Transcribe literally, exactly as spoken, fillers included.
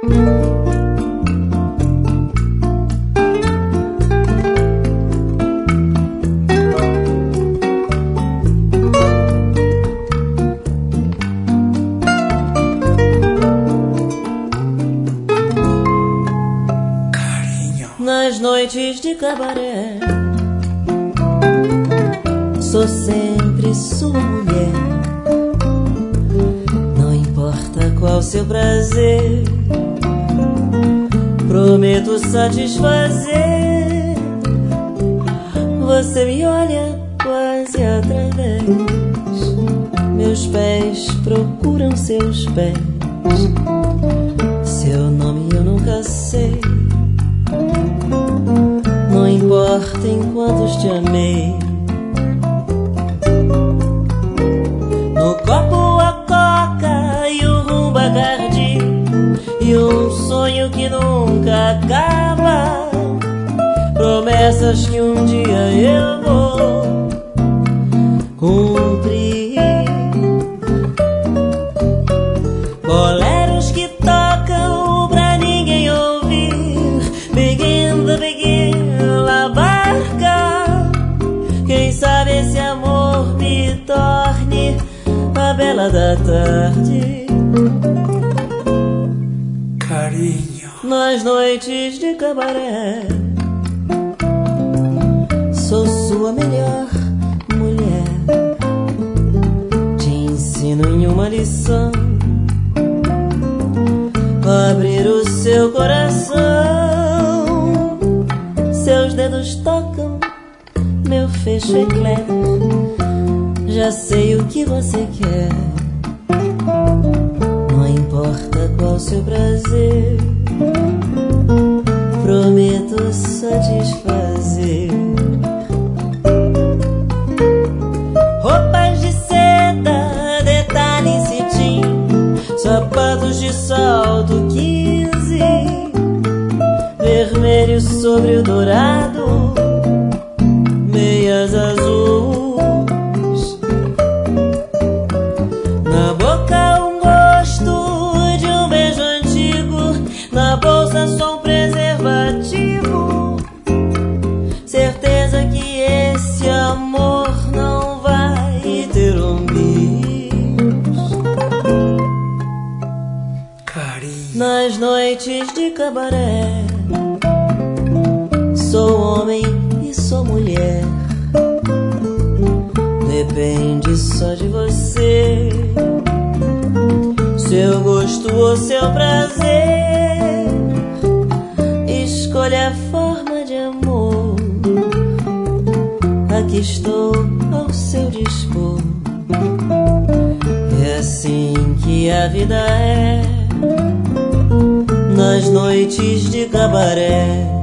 Nas noites de cabaré, sou sempre sua mulher. Não importa qual seu prazer, prometo satisfazer. Você me olha quase através, meus pés procuram seus pés. Seu nome eu nunca sei, não importa em quantos te amei. No copo a coca e o rum Bacardi, e um sonho que nunca acaba, promessas que um dia eu vou cumprir. Boleros que tocam pra ninguém ouvir, begin the begin, la barca. Quem sabe esse amor me torne a bela da tarde. Carinho. Nas noites de cabaré, sou sua melhor mulher. Te ensino em uma lição, abrir o seu coração. Seus dedos tocam meu fecho eclair. Já sei o que você quer, não importa qual seu prazer, prometo satisfazer. Roupas de seda, detalhe em cetim, sapatos de salto quinze, vermelho sobre o dourado, meias azuis. Na boca um gosto de um beijo antigo, na bolsa só um preservativo. Certeza que esse amor não vai ter umbigos. Carinho. Nas noites de cabaré, sou homem e sou mulher. Depende só de você, seu gosto ou seu prazer. Escolha a forma de amor, aqui estou ao seu dispor. É assim que a vida é, nas noites de cabaré.